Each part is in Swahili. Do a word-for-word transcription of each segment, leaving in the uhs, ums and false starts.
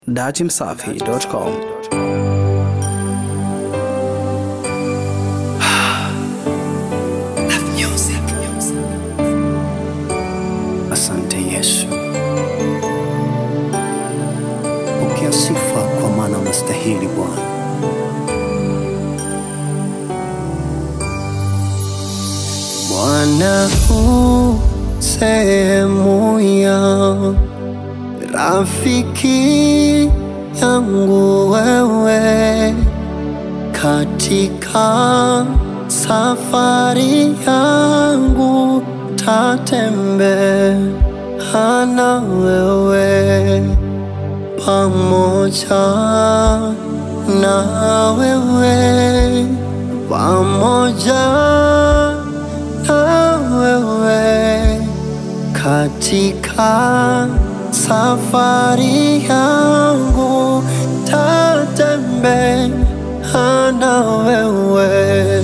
datimsafi dot com. Asante Yesu, pokea sifa kwa maana unastahili Bwana. Bwana u sehemu ya rafiki yangu wewe, katika safari yangu tatembea na wewe, pamoja na wewe, pamoja na wewe, katika safari yangu tatembea na wewe,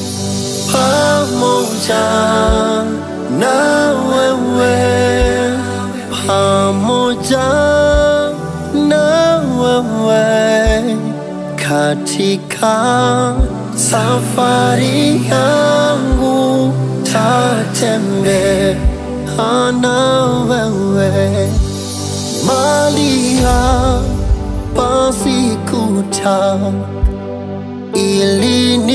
pamoja na wewe, pamoja na wewe, katika safari yangu tatembea na wewe. Mahali hapa sikutaka ili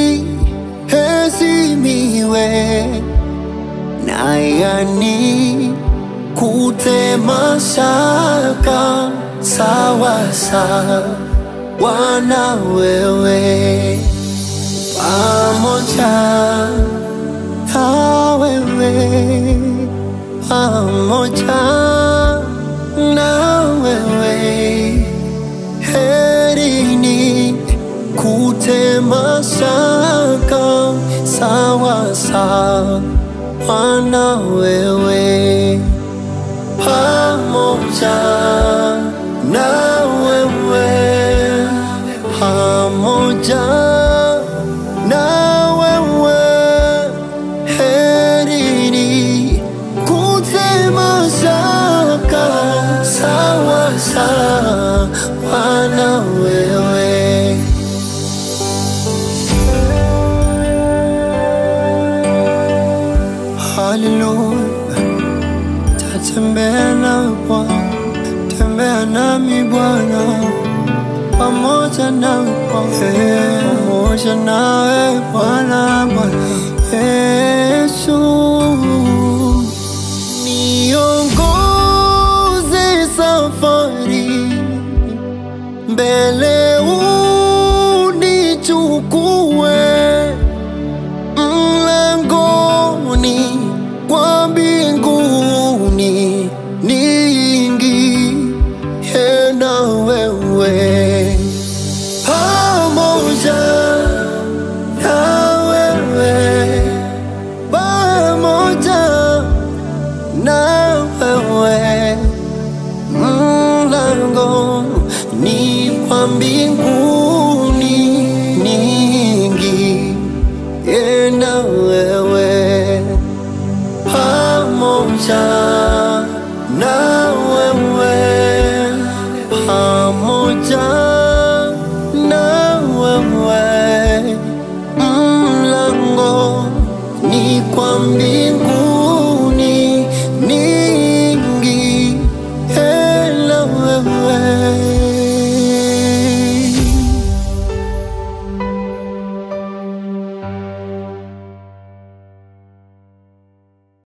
niheshimiwe, na yani kutema shaka sawa sawa na wewe, pamoja na wewe, pamoja na wewe, heri ni kutema shaka sawa sawa na wewe, pamoja na wewe, pamoja na wewe, heri ni kutema shaka sawa sawa na wewe. Hallelujah, tatembea na Bwana, tembea nami Bwana, pamoja na wewe, pamoja nawe Bwana, Bwana Yesu, niongoze safari mbele, unichukue mlangoni kwa mbinguni, niingie na wewe, pamoja na wewe, pamoja na wewe, mlangoni kwa mbinguni, niingie na wewe, pamoja na wewe, pamoja na wewe, mlango ni kwa mbingu